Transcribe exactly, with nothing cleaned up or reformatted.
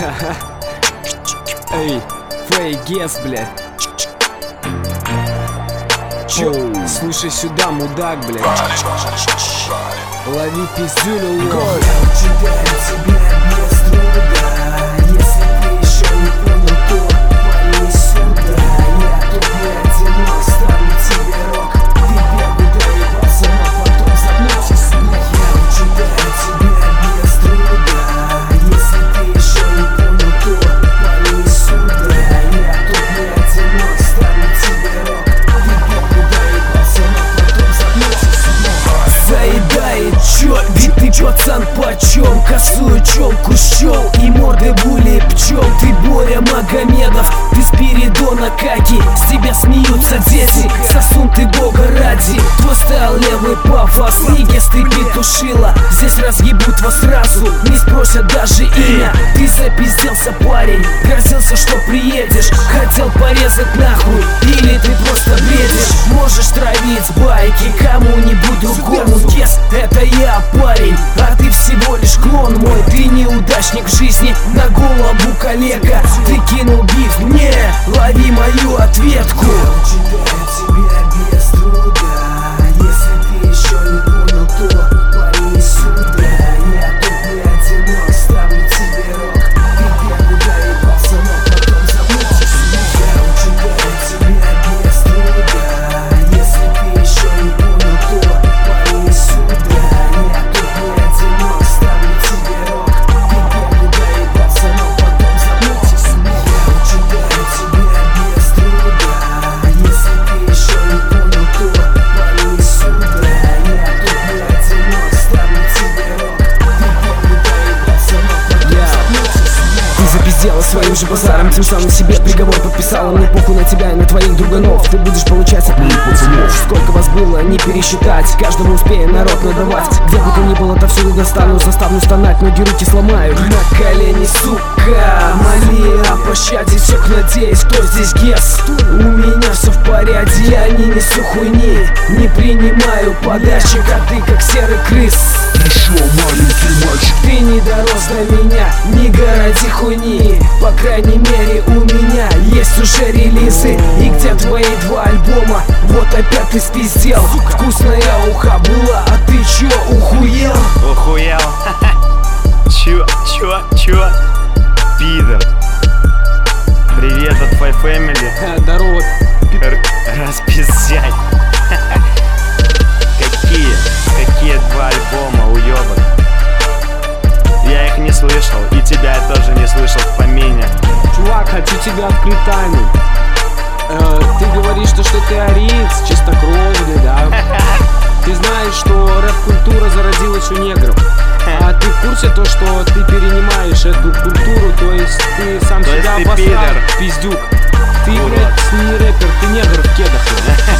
Эй, Фэй Гес, блядь. Чё? Слушай сюда, мудак, блядь. Лови пиздюлю, лох. Я учитаю тебя без труда. Если ты еще не понял, то вали сюда. Я тут не одинок, ставлю тебе рок. Ты первый доебался, но потом загнался. Я учитаю тебя без труда. Если ты еще не понял, то вали сюда. Я тут не одинок, ставлю тебе рок. Ты первый доебался, но потом загнался. Заедает чё, ведь ты пацан почем. Косую челку щел и морды були пчел. Ты Боря Магомедов, ты Спиридона Каки. С тебя смеются дети, сосун ты бога ради. Твой стал левый пафос, Нигес ты петушила. Здесь разъебут вас сразу, не спросят даже имя. Ты запизделся, парень, грозился, что приедешь. Хотел порезать нахуй, или ты просто бредишь. Можешь травить байки кому-нибудь другому. Yes, это я, парень, а ты всего лишь клон мой. Ты неудачник в жизни, на голову коллега. Ты кинул биф мне, лови мою ответку. Я учитаю тебя без труда. Если ты еще не понял, то вали сюда. Я тут не одинок, ставлю тебе рок. Ты первый доебался, но потом забылся. Я учитаю тебя без труда. Если ты еще не понял, то вали сюда. Я тут не одинок, ставлю тебе рок. Ты первый доебался, но потом забылся. Я учитаю тебя без труда. Если ты еще не понял, то вали сюда. Я тут не одинок, ставлю тебе рок. Ты первый доебался, но потом забылся. Ты запиздела своим же базаром, тем самым себе приговор подписала. Мне похуй на тебя и на твоих друганов. Ты будешь получать от моих пацанов. Сколько вас было, не пересчитать. Каждому успея народ надавать. Где бы ты ни был, отовсюду достану. Заставлю стонать, ноги руки сломаю. На колени, сука, моли о пощаде. Всех надеюсь, кто здесь Гес. У меня все в порядке, я не несу хуйни. Не принимаю подачек, а ты как серый крыс. Еще маленький мальчик. Ты не дорос до меня, не городи хуйни. По крайней мере у меня есть уже релизы. И где твои два альбома? Вот опять ты спиздел. Вкусная уха была, а ты чё, ухуел? Ухуел. Чё, чё, чё? Пидор. Привет от Фай Фэмили. Здорово. Распиздяй. Какие? Какие два альбома, уёбок? Я их не слышал, и тебя я тоже не слышал в помине. Чувак, хочу тебе открыть тайну. Э, ты говоришь, что, что ты ариец, чистокровный, да? Ты знаешь, что рэп-культура зародилась у негров. А ты в курсе то, что ты перенимаешь эту культуру, то есть ты сам То себя есть ты обосрал, пидор. пиздюк. Ты, Урод. блядь, не рэпер, ты негр в кедах.